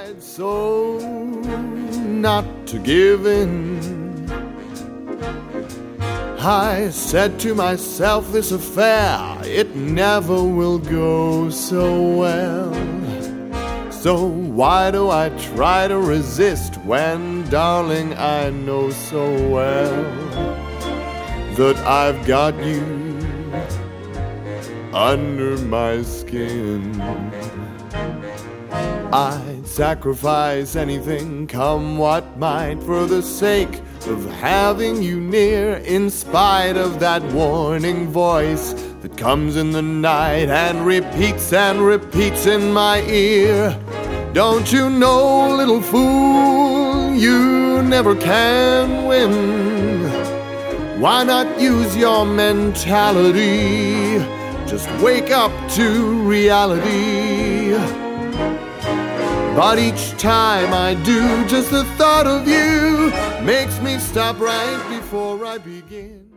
tried so not to give in. I said to myself, this affair, it never will go so well. So why do I try to resist when, darling, I know so well that I've got you under my skin? I'd sacrifice anything, come what might, for the sake of having you near, in spite of that warning voice that comes in the night and repeats in my ear. Don't you know, little fool, you never can win. Why not use your mentality? Just wake up to reality. But each time I do, just the thought of you makes me stop right before I begin.